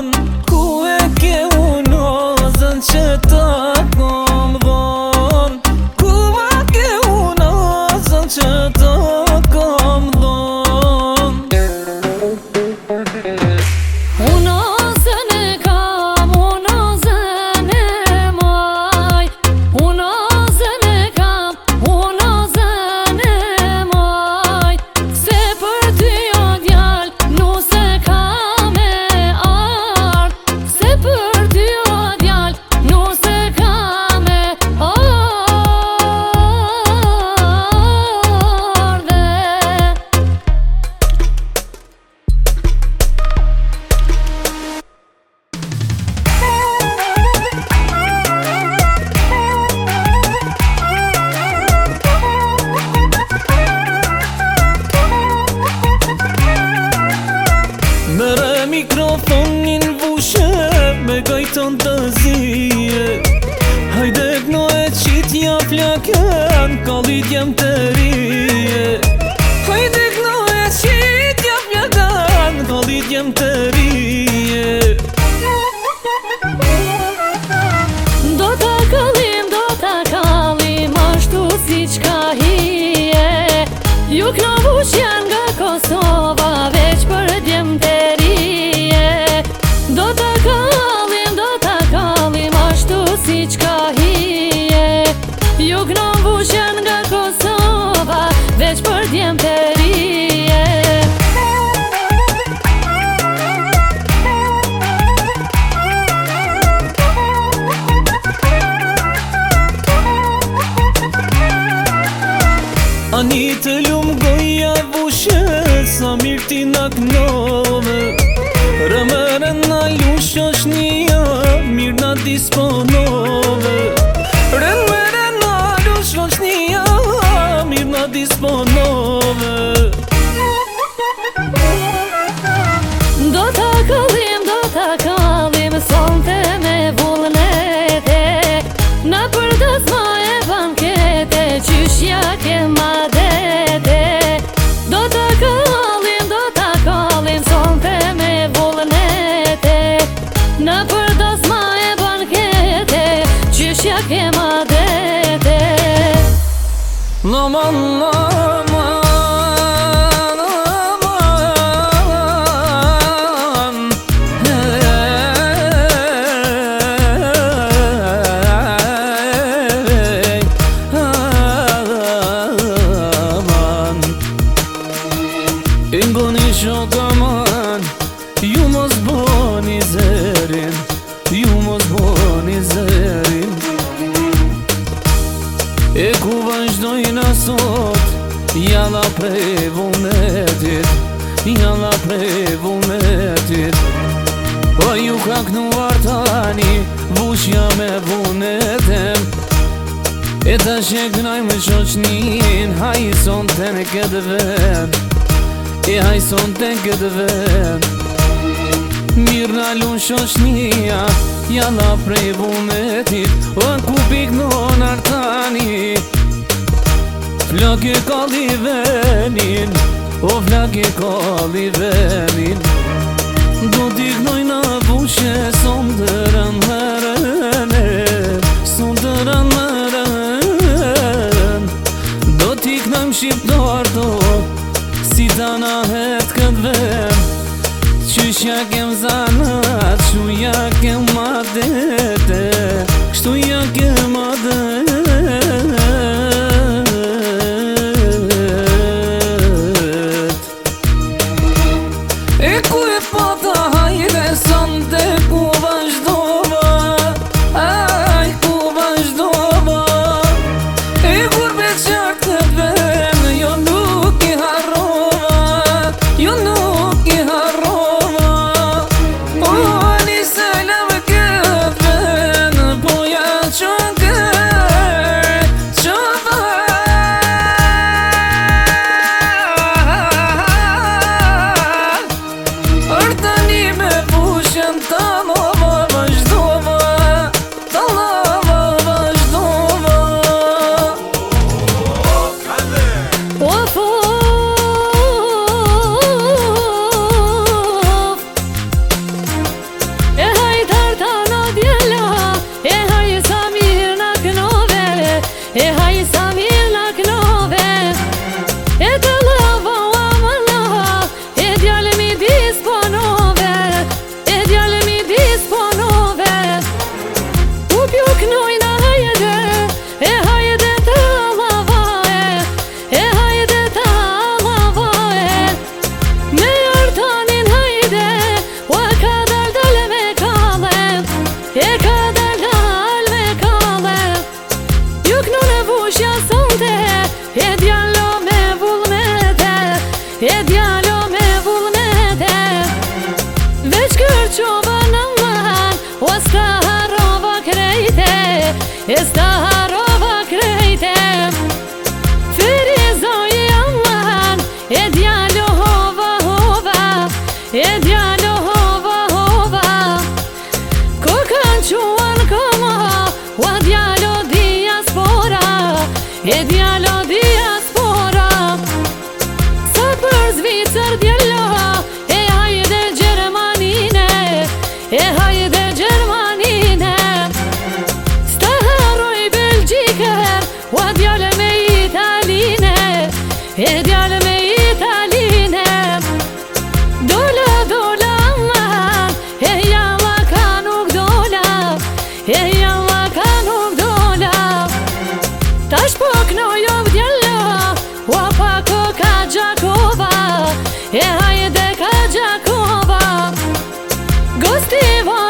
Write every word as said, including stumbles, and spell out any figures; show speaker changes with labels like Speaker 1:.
Speaker 1: Ku e ke unozën që ta kom dhon? Ku ma ke unozën që ta kom dhon?
Speaker 2: Unozën e kam, unozën e maj. Unozën e kam, unozën e maj. Se për ty o djal, nuse kam e ard. Se për ty o djal, nuse kam e ardhe.
Speaker 1: Mere mikrofonin vushe me gajton të zije. Hajde gno e qitja flaken, kallit jem të rije. Hajde gno e qitja flaken, kallit jem të rije.
Speaker 2: Do ta kallim, do ta kallim ashtu si qka hije. Ju knovush janë nga Kosova, veç për djemterije. Do ta kallim, do ta kallim ashtu si qka hije. Ju knovush janë nga Kosova, veç për djemterije.
Speaker 1: Ani të lumë goja vushe, sa mirë ti na knove. Rëmërën na lush është një, mirë na disponove. Rëmërën na lush është një, mirë na disponove.
Speaker 2: Do ta kallim, do ta kallim sonte me vullnete. Na përdas ma e bankete, qyshja ke madete. Do ta kallim, do ta kallim sonte me vullnete. Na përdas ma e bankete, qyshja ke madete.
Speaker 1: Naman, naman, naman, hey, aman. Ingoni shok aman, ju mos boni zerin, ju mos boni zerin. E ku vazhdojnë asot, jalla prej vullnetit, jalla prej vullnetit. O ju ka knuar tani, vushja me vullnetem. E ta sheknaj me shoqnin, hajson të në këtë ven. E hajson të në këtë ven. Mirë na lun shoqnia, jalla prej vullnetit. O ku piknon artani, flak e kalli venin, o flak e kalli venin. Do t'i knojna vushe, son të rën mërën, son të rën mërën. Do t'i knojmë shqiptar to, si ta na het këtë ven. Qyshja kem zanat, shuja kem madete, kështu ja kem adet. E ku e pata hajde son
Speaker 2: e ka dalal me kale. Ju knu në vushja sonte, e djallo me vullnete, e djallo me vullnete. Veç kërqova në man, o sta harova krejte, e sta harova krejte. Firizoj aman, e djallo hova hova, e djallo hova hova. Ko kanë quan koma, o djallo diaspora, e djallo diaspora. Sa për Zvicër djallo, e hajde Gjermanine, e hajde Gjermanine. Sta haroj Belgjikër, o djallo me Italine, e djallo me Italine. Dola, dola man, e jalla ka nuk dola, e jalla ka nuk dola. Tash po knojov djallo, o pako ka Gjakova, e hajde ka Gjakova. Gostiva